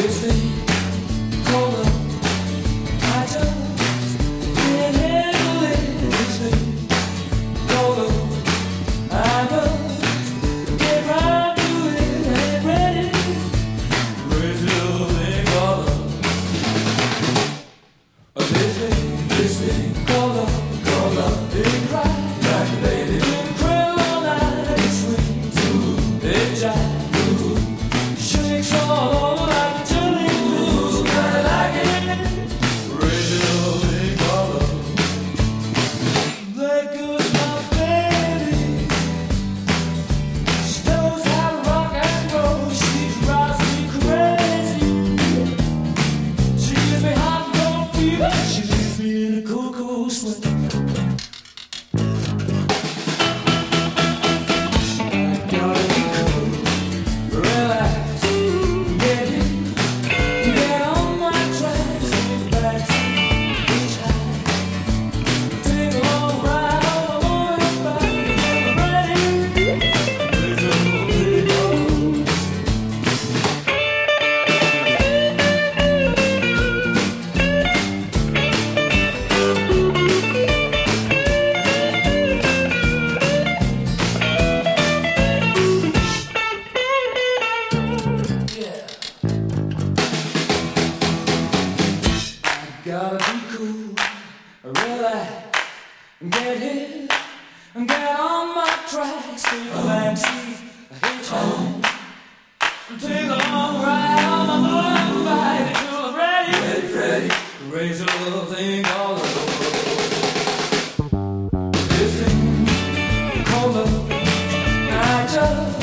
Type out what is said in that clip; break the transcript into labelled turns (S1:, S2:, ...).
S1: Gotta be cool, relax, get hit, get on my tracks, take a backseat, hitchhike, take a long ride on my motorbike until I'm ready, Freddy, raise a little thing all over. This thing called love, I just